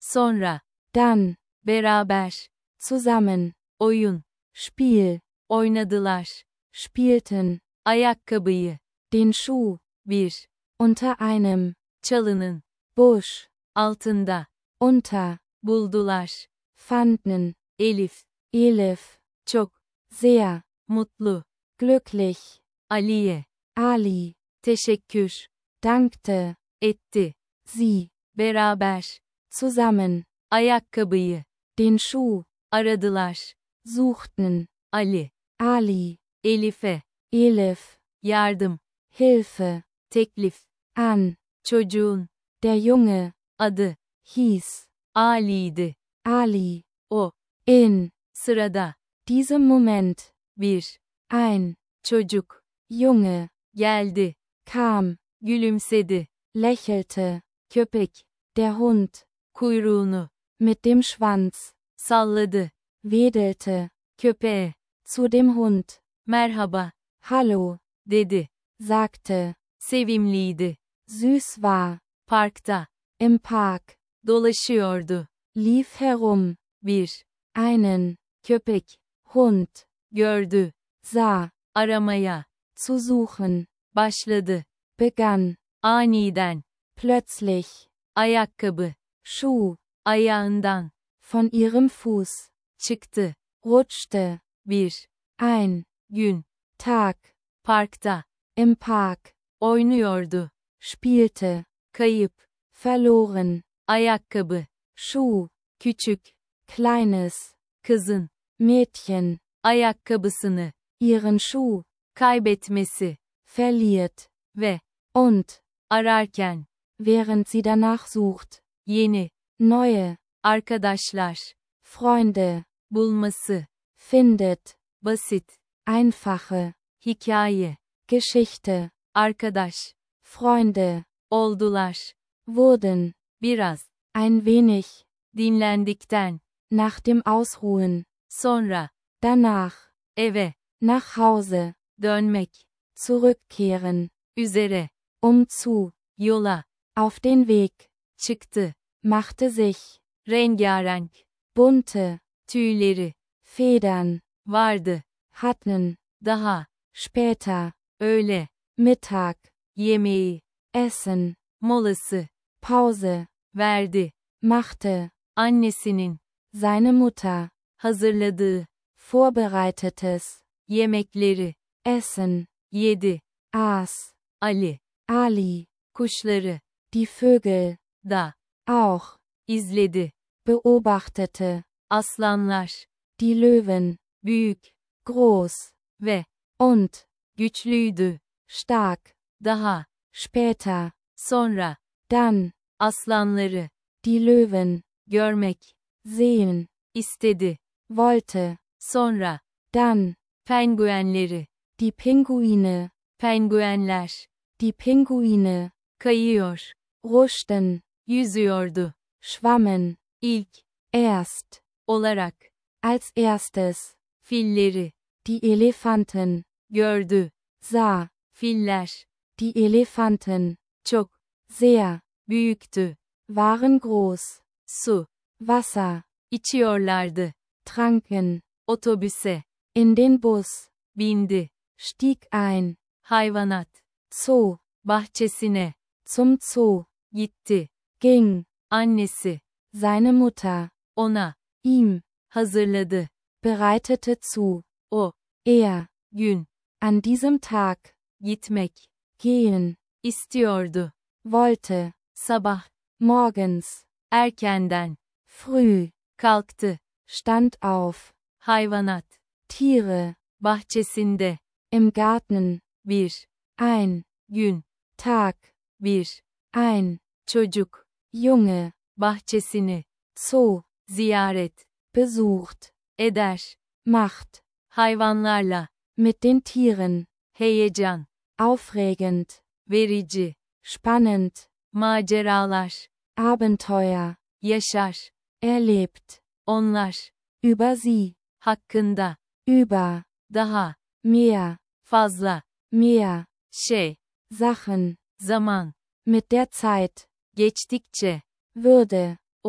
Sonra. Dann. Beraber. Zusammen. Oyun. Spiel. Oynadılar. Spielten. Ayakkabıyı. Den Schuh. Bir. Unter einem. Çalının. Busch. Altında. Unter. Buldular. Fanden. Elif. Elif. Çok. Sehr. Mutlu. Glücklich. Aliye. Ali. Teşekkür. Dankte. Etti. Sie. Beraber. Zusammen. Ayakkabıyı. Den Schuh. Aradılar. Suchten. Ali. Ali. Elif'e. Elif. Yardım. Hilfe. Teklif. An. Çocuğun. Der Junge. Adı. Hieß. Ali'ydi. Ali. O. In. Sırada. Diesem Moment. Bir. Ein. Çocuk. Junge. Geldi. Kam. Gülümsedi. Lächelte. Köpek. Der Hund. Kuyruğunu. Mit dem Schwanz. Salladı. Wedelte. Köpeğe. Zu dem Hund. Merhaba. Hallo. Dedi. Sagte. Sevimliydi. Süß war. Parkta. Im Park. Dolaşıyordu. Lief herum. Bir. Einen. Köpek. Hund. Gördü. Sah. Aramaya. Zu suchen. Başladı. Begann. Aniden. Plötzlich. Ayakkabı. Schuh. Ayağından. Von ihrem Fuß. Çıktı. Rutschte. Bir. Ein. Gün. Tag. Parkta. Im Park. Oynuyordu. Spielte. Kayıp. Verloren. Ayakkabı. Schuh. Küçük. Kleines. Kızın. Mädchen. Ayakkabısını. Ihren Schuh. Kaybetmesi. Verliert. Ve. Und. Ararken. Während sie danach sucht. Yeni. Neue. Arkadaşlar. Freunde. Bulması. Findet. Basit. Einfache. Hikaye. Geschichte. Arkadaş. Freunde. Oldular. Wurden. Biraz. Ein wenig. Dinlendikten. Nach dem Ausruhen. Sonra. Danach. Eve. Nach Hause. Dönmek. Zurückkehren. Üzere. Zu. Yola. Auf den Weg. Çıktı. Machte sich. Rengarenk. Bunte. Tüyleri. Federn. Vardı. Hatten. Daha. Später. Öğle. Mittag. Yemeği. Essen. Molası. Pause. Verdi. Machte. Annesinin. Seine Mutter. Hazırladığı. Vorbereitetes. Yemekleri. Essen. Yedi. Aß. Ali. Ali. Kuşları. Die Vögel. Da. Auch. İzledi. Beobachtete. Aslanlar. Die Löwen. Büyük. Groß. Ve. Und. Güçlüydü. Stark. Daha. Später. Sonra. Dann. Aslanları. Die Löwen. Görmek. Sehen. İstedi. Wollte. Sonra. Dann. Penguenleri. Die Pinguine. Penguenler. Die Pinguine. Kayıyor. Rutschten. Yüzüyordu. Schwammen. İlk. Erst. Olarak. Als erstes. Filleri. Die Elefanten. Gördü. Sah. Filler. Die Elefanten. Çok. Sehr. Büyüktü. Waren groß. Su. Wasser. İçiyorlardı. Tranken. Otobüse. In den Bus. Bindi. Stieg ein. Hayvanat. Zoo. Bahçesine. Zum Zoo. Gitti. Ging. Annesi. Seine Mutter. Ona. Ihm. Hazırladı. Bereitete zu. O. Er. Gün. An diesem Tag. Gitmek. Gehen. İstiyordu. Wollte. Sabah. Morgens. Erkenden. Früh. Kalktı. Stand auf. Hayvanat. Tiere. Bahçesinde. Im Garten. Bir. Ein. Gün. Tag. Bir. Ein. Çocuk. Junge. Bahçesini. Zoo. Ziyaret. Besucht. Eder. Macht. Hayvanlarla. Mit den Tieren. Heyecan. Aufregend. Verici. Spannend. Maceralar. Abenteuer. Yaşar. Erlebt. Onlar. Über sie. Hakkında. Über. Daha. Mehr. Fazla. Mehr. Şey. Sachen. Zaman. Mit der Zeit. Geçtikçe. Würde. O.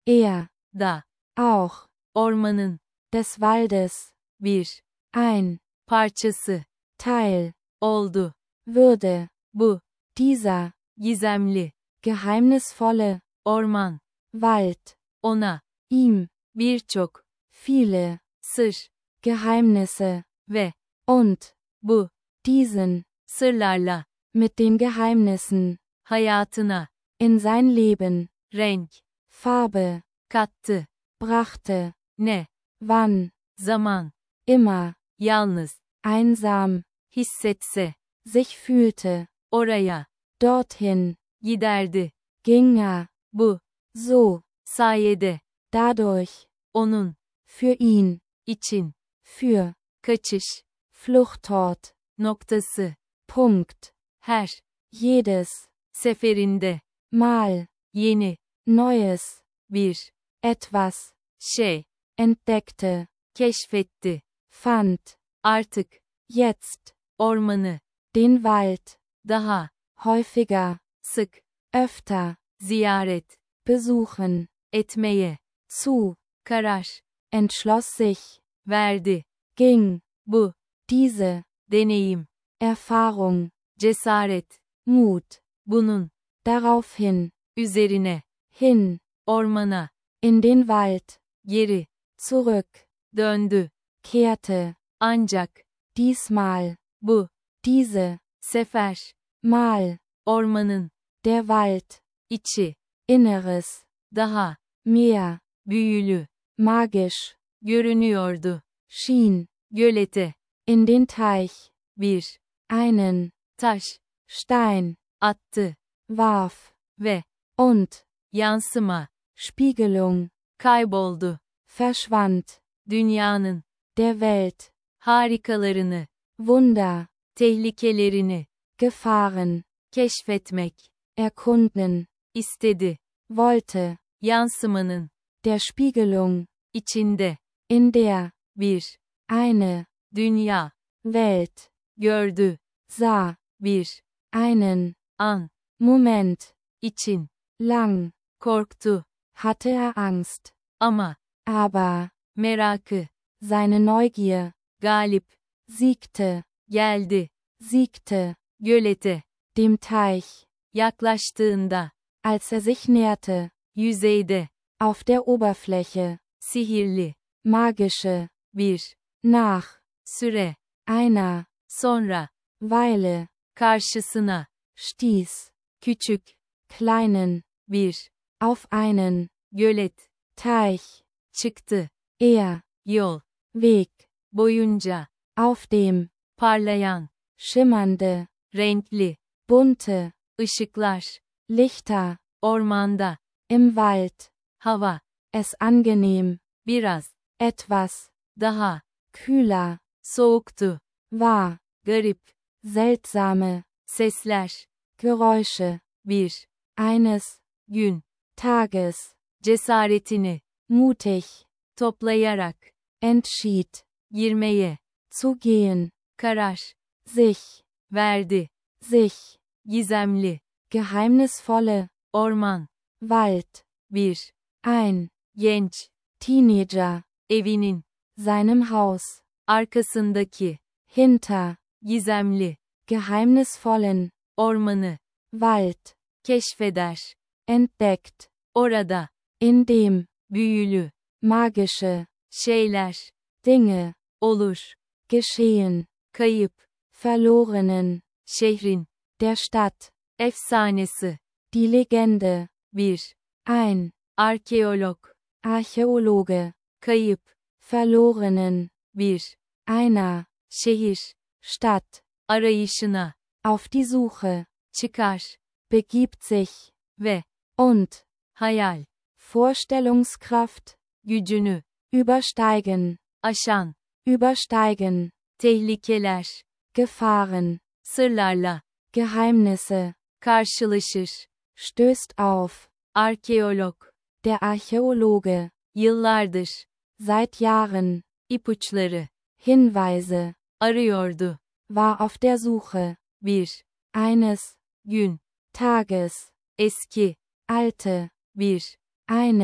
er, da, auch, ormanın, des Waldes, bir, ein, parçası, Teil, oldu, würde, bu, dieser, gizemli, geheimnisvolle, orman, Wald, ona, ihm, birçok, viele, sır, Geheimnisse, ve, und, bu, diesen, sırlarla, mit den Geheimnissen, hayatına, in sein Leben, renk, Farbe, kattı, brachte, ne, wann, zaman, immer, yalnız, einsam, hissetse, sich fühlte, oraya, dorthin, giderdi, ging er, bu, so, sayede, dadurch, onun, für ihn, için, für, kaçış, Fluchtort, noktası, Punkt, her, jedes, seferinde, Mal, yeni, Neues, bir, etwas, şey, entdeckte, keşfetti, fand, artık, jetzt, ormanı, den Wald, daha, häufiger, sık, öfter, ziyaret, besuchen, etmeye, zu, karar, entschloss sich, verdi, ging, bu, diese, deneyim, Erfahrung, cesaret, Mut, bunun, daraufhin, üzerine, hin, ormana, in den Wald, geri, zurück, döndü, kehrte, ancak, diesmal, bu, diese, sefer, Mal, ormanın, der Wald, içi, Inneres, daha, mehr, büyülü, magisch, görünüyordu, schien, gölete, in den Teich, bir, einen, taş, Stein, attı, warf, ve, und, yansıma, Spiegelung, kayboldu, verschwand, dünyanın, der Welt, harikalarını, Wunder, tehlikelerini, Gefahren, keşfetmek, erkunden, istedi, wollte, yansımanın, der Spiegelung, içinde, in der, bir, eine, dünya, Welt, gördü, sah, bir, einen, an, Moment, için, lang, korktu, hatte er Angst, ama, aber, merakı, seine Neugier, galip, siegte, geldi, siegte, gölete, dem Teich, yaklaştığında, als er sich näherte, yüzeyde, auf der Oberfläche, sihirli, magische, bir, nach, süre, einer, sonra, Weile, karşısına, stieß, küçük, kleinen, bir, auf einen, gölet, Teich, çıktı, er, yol, Weg, boyunca, auf dem, parlayan, schimmernde, renkli, bunte, ışıklar, Lichter, ormanda, im Wald, hava, es angenehm, biraz, etwas, daha, kühler, soğuktu, war, garip, seltsame, sesler, Geräusche, bir, eines, gün, Tages, cesaretini, mutig, toplayarak, entschied, girmeye, zu gehen, karar, sich, verdi, sich, gizemli, geheimnisvolle, orman, Wald, bir, ein, genç, Teenager, evinin, seinem Haus, arkasındaki, hinter, gizemli, geheimnisvollen, ormanı, Wald, keşfeder, entdeckt, orada, in dem, büyülü, magische, şeyler, Dinge, olur, geschehen, kayıp, verlorenen, şehrin, der Stadt, efsanesi, die Legende, bir, ein, arkeolog, Archäologe, kayıp, verlorenen, bir, einer, şehir, Stadt, arayışına, auf die Suche, çıkar, begibt sich, ve, und, hayal, Vorstellungskraft, gücünü, übersteigen, aşan, übersteigen, tehlikeler, Gefahren, sırlarla, Geheimnisse, karşılaşır, stößt auf, arkeolog, der Archäologe, yıllardır, seit Jahren, ipuçları, Hinweise, arıyordu, war auf der Suche, bir, eines, gün, Tages, eski, alte, bir, eine,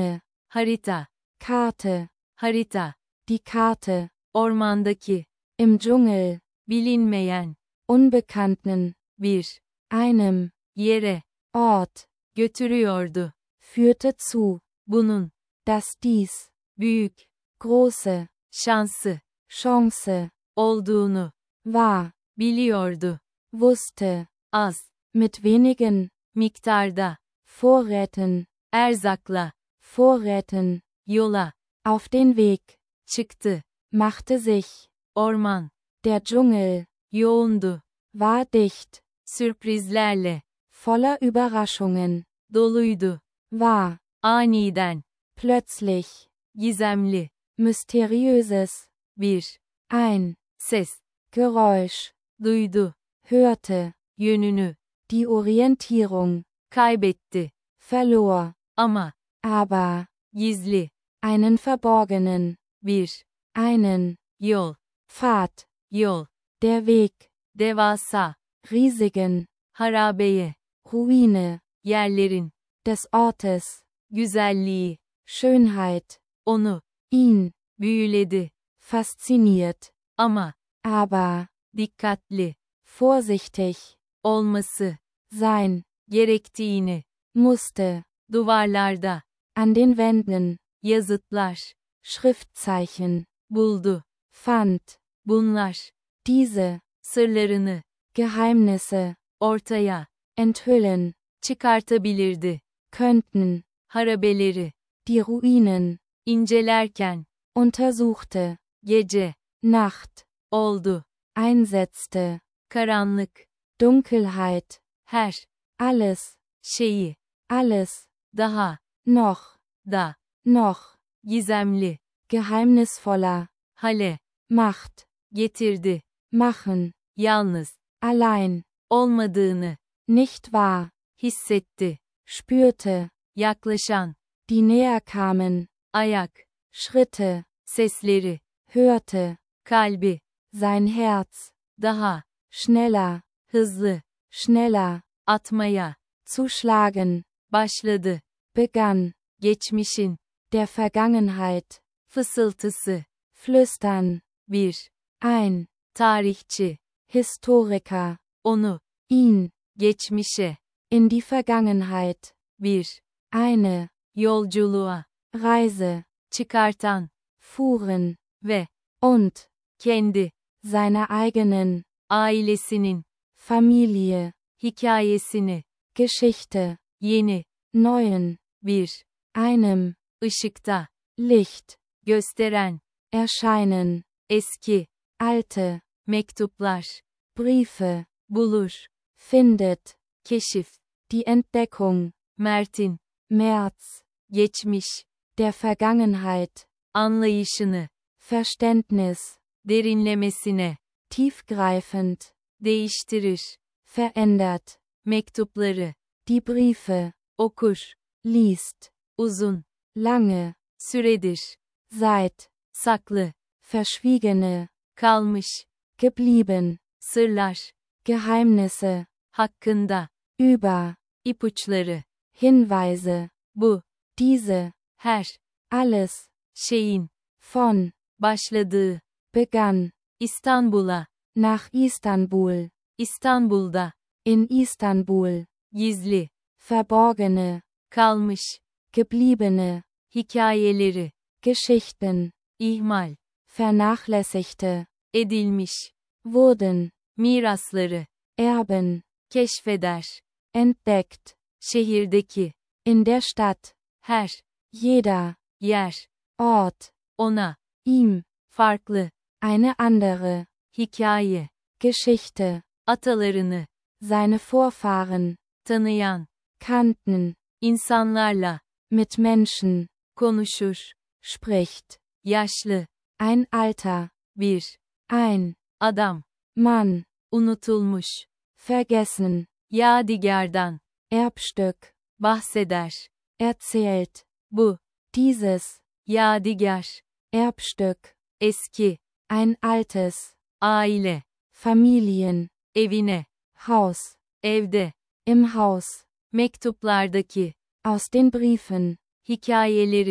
Harita. Karte, Harita. die Karte, Ormandaki. im Dschungel, Bilinmeyen. Unbekannten, Bir. einem, Yere. Ort, Götürüyordu. führte zu, Bunun. dass dies, Büyük. große, Şansı. Chance, Olduğunu. war, Biliyordu. wusste, Az. mit wenigen, Miktarda. Vorräten, Erzakla. Vorräten, Yola. auf den Weg, Çıktı. machte sich, Orman. der Dschungel, Yoğundu. war dicht, Sürprizlerle. voller Überraschungen, Doluydu. war, Aniden. plötzlich, Gizemli. mysteriöses, Bir. ein, Ses. Geräusch, Duydu. hörte, Yönünü. die Orientierung, Kaybetti. verlor, Ama. aber, Gizli. einen verborgenen, Bir. einen, Yol. Pfad, Yol. der Weg, Devasa. riesigen, Harabeye. Ruine, Yerlerin. des Ortes, Güzelliği. Schönheit, Onu. ihn, Büyüledi. fasziniert, Ama. aber, Dikkatli. vorsichtig, Olması. sein, Gerektiğini. musste, Duvarlarda. an den Wänden, Yazıtlar. Schriftzeichen, Buldu. fand, Bunlar. diese, Sırlarını. Geheimnisse, Ortaya. enthüllen, Çıkartabilirdi. könnten, Harabeleri. die Ruinen, İncelerken. untersuchte, Gece. Nacht, Oldu. einsetzte, Karanlık. Dunkelheit, Her. alles, Şeyi. alles, Daha. noch, Da. noch, Gizemli. geheimnisvoller, Hale. Macht, Getirdi. machen, Yalnız. allein, Olmadığını. nicht wahr, Hissetti. spürte, Yaklaşan. die näher kamen, Ayak. Schritte, Sesleri. hörte, Kalbi. sein Herz, Daha. schneller, Hızlı. schneller, Atmaya. zu schlagen, Başladı. begann, Geçmişin. der Vergangenheit, Fısıltısı. flüstern, Bir. ein, Tarihçi. Historiker, Onu. ihn, Geçmişe. in die Vergangenheit, Bir. eine, Yolculuğa. Reise, Çıkartan. fuhren, Ve. und, Kendi. seiner eigenen, Ailesinin. Familie, Hikayesini. Geschichte, Yeni. neuen, Bir. einem, Işıkta. Licht, Gösteren. erscheinen, Eski. alte, Mektuplar. Briefe, Bulur. findet, Keşif. die Entdeckung, Mert'in. März, Geçmiş. der Vergangenheit, Anlayışını. Verständnis, Derinlemesine. tiefgreifend, Değiştirir. verändert, Mektupları. die Briefe, Okur. liest, Uzun. lange, Süredir. seit, Saklı. verschwiegene, Kalmış. geblieben, Sırlar. Geheimnisse, Hakkında. über, İpuçları. Hinweise, Bu. diese, Her. alles, Şeyin. von, Başladığı. begann, İstanbul'a. nach Istanbul, İstanbul'da. in Istanbul, Gizli. verborgene, Kalmış. gebliebene, Hikayeleri. Geschichten, İhmal. vernachlässigte, Edilmiş. wurden, Mirasları. Erben, Keşfeder. entdeckt, Şehirdeki. in der Stadt, Her. jeder, Yer. Ort, Ona. ihm, Farklı. eine andere, Hikaye. Geschichte, Atalarını. seine Vorfahren, Tanıyan. kannten, İnsanlarla. mit Menschen, Konuşur. spricht, Yaşlı. ein Alter, Bir. ein, Adam. Mann, Unutulmuş. vergessen, Yadigardan. Erbstück, Bahseder. erzählt, Bu. dieses, Yadigar. Erbstück, Eski. ein altes, Aile. Familien, Evine. Haus, Evde. im Haus, Mektuplardaki. aus den Briefen, Hikayelerin.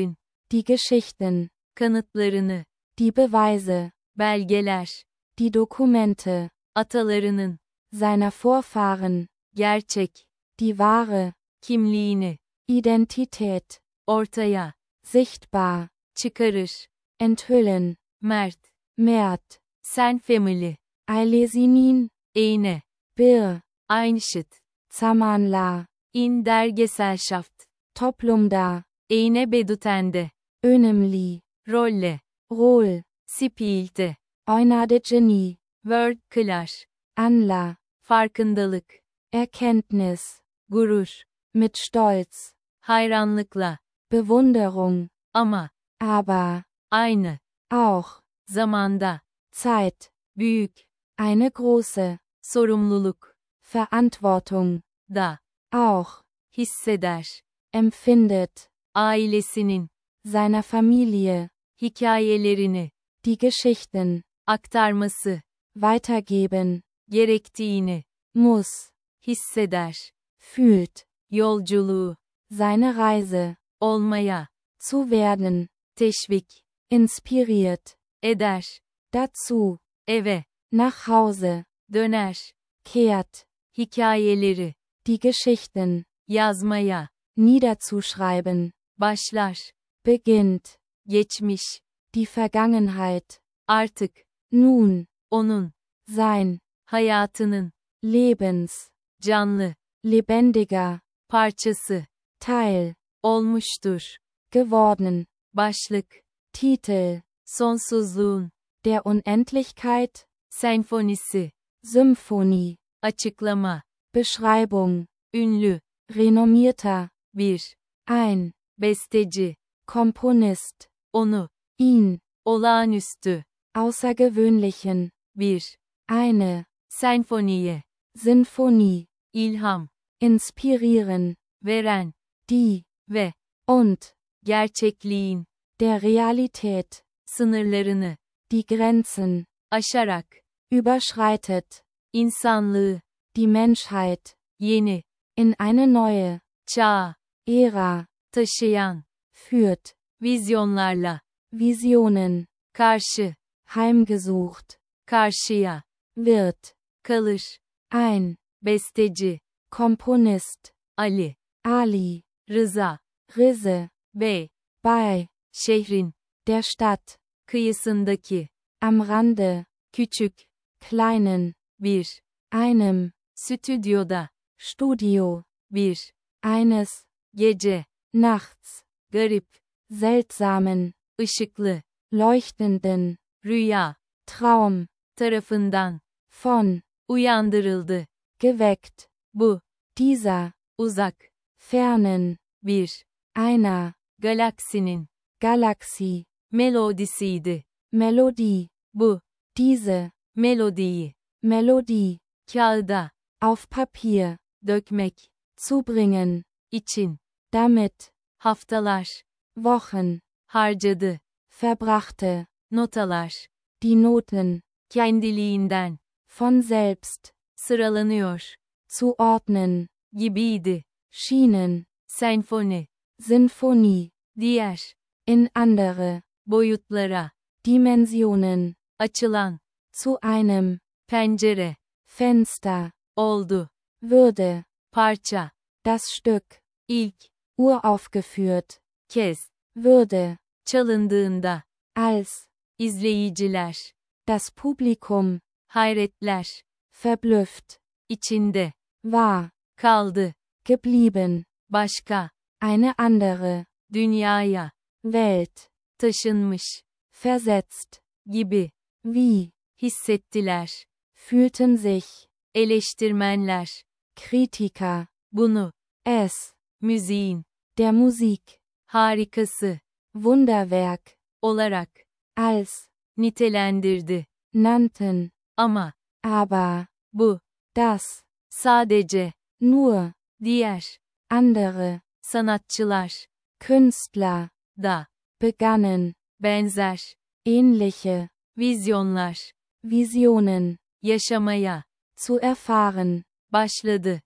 Die Geschichten. kanıtlarını, Die Beweise. belgeler, Die Dokumente. atalarının, Seiner Vorfahren. gerçek, Die wahre. kimliğini, Identität. ortaya, Sichtbar. çıkarır, Enthüllen. mert, Mert. sen family, Eilesinin. Eine, Bir. Einschit, Zamanla. in der Gesellschaft, Toplumda. Eine bedutende, Önemli. rolle, Rol. spielte, Oynadığını. word klar, Anla. farkındalık, Erkenntnis. gurur, Mit Stolz. hayranlıkla, Bewunderung. ama, Aber. aynı, Auch. zamanda, Zeit. büyük, Eine große. sorumluluk, Verantwortung. da, Auch. hisseder, Empfindet. ailesinin, Seiner Familie. hikayelerini, Die Geschichten. aktarması, Weitergeben. gerektiğini, Muss. hisseder, Fühlt. yolculuğu, Seine Reise. olmaya, Zu werden. teşvik, Inspiriert. eder, Dazu. eve, Nach Hause. döner, Kehrt. hikayeleri, Die Geschichten. yazmaya, Niederzuschreiben. başlar, Beginnt. geçmiş, Die Vergangenheit. artık, Nun. onun, Sein. hayatının, Lebens. canlı, Lebendiger. parçası, Teil. olmuştur, Geworden. başlık, Titel. sonsuzluğun, Der Unendlichkeit. senfonisi, Symphonie. açıklama, Beschreibung. ünlü, Renommierter. bir, Ein. besteci, Komponist. onu, Ihn. olağanüstü, Außergewöhnlichen. bir, Eine. senfoniye, Sinfonie. ilham, Inspirieren. veren, Die. ve, Und. gerçekliğin, Der Realität. sınırlarını, Die Grenzen. aşarak, Überschreitet. insanlığı, Die Menschheit. yeni, In eine neue. çağa, Ära. taşıyan, Führt. vizyonlarla, Visionen. karşı, Heimgesucht. karşıya, Wird. kalır, Ein. besteci, Komponist. Ali, Ali. Rıza, Risse. Bey, Bei. şehrin, Der Stadt. kıyısındaki, Am Rande. küçük, Kleinen. bir, Einem. stüdyoda, Studio. bir, Eines. gece, Nachts. garip, Seltsamen. ışıklı, Leuchtenden. rüya, Traum. tarafından, Von. uyandırıldı, Geweckt. bu, Dieser. uzak, Fernen. bir, Einer. galaksinin, Galaxie. melodisiydi, Melodie. bu, Diese. melodiyi, Melodie. kağıda, Auf Papier. dökmek, Zubringen. için, Damit. haftalar, Wochen. harcadı, Verbrachte. notalar, Die Noten. kendiliğinden, Von selbst. sıralanıyor, Zuordnen. gibiydi, Schienen. senfoni, Sinfonie. diğer, In andere. boyutlara, Dimensionen. açılan, Zu einem. pencere, Fenster. oldu, Würde. parça, Das Stück. ilk, Uraufgeführt. kez, Würde. çalındığında, Als. izleyiciler, Das Publikum. hayretler, Verblüfft. içinde, War. kaldı, Geblieben. başka, Eine andere. dünyaya, Welt. taşınmış, Versetzt. gibi, Wie. hissettiler, Fühlten sich. eleştirmenler, Kritiker. bunu, Es. müziğin, Der Musik. harikası, Wunderwerk. olarak, Als. nitelendirdi, Nannten. ama, Aber. bu, Das. sadece, Nur. diğer, Andere. sanatçılar, Künstler. da, Begannen. benzer, Ähnliche. vizyonlar, Visionen. yaşamaya, Zu erfahren. başladı,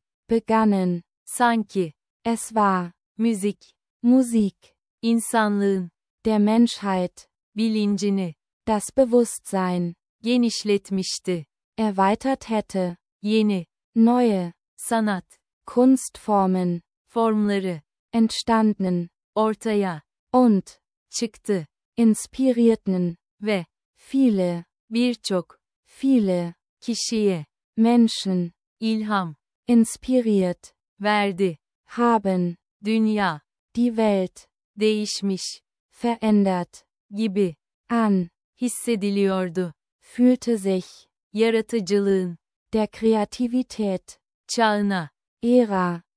Begannen. sanki, Es war. müzik, Musik. insanlığın, der Menschheit, bilincini, das Bewusstsein, genişletmişti. erweitert hätte, Yeni, neue, sanat, Kunstformen, formları, entstanden, ortaya, und, çıktı, inspirierten, ve, viele, birçok, viele, kişiye, Menschen, ilham, inspiriert, verdi. haben, Dünya, die Welt, değişmiş, verändert, gibi, an, hissediliyordu. fühlte sich, Yaratıcılığın, der Kreativität, çağına, Ära,